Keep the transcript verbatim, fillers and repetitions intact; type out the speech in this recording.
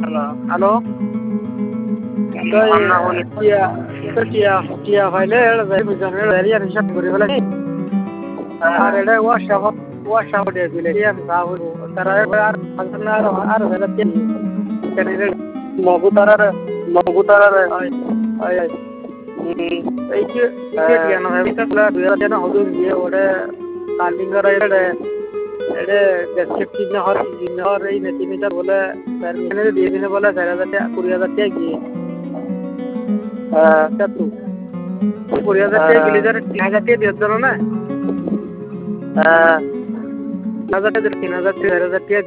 hello টিয়া টিয়া টিয়া ফাইলে ভেরিয়ার হিসাব করে ফেলে আর এটা ওয়াশাপ ওয়াশাপ দিয়ে দিলে আমি সাহু তারা আর আর আর ভেলা তিন কেন মগু তারার মগু তারার আয় আয় এই যে কেন ভাবি তাহলে দুই হাজার হদু দিয়ে ওরে কাটিং করে এটা এটা ডেসক্রিপটিভ না হর দিন হর এই নেতিমিটার বলে পারমিশনে দিয়ে দিনে বলে চার হাজার টাকা কুড়ি হাজার টাকা গিয়ে হ্যাঁ তো কুড়ি হাজার টাকা গেলে যারা তিন হাজার টাকা দিয়ে দিল না হ্যাঁ হাজার টাকা তিন হাজার চার হাজার টাকা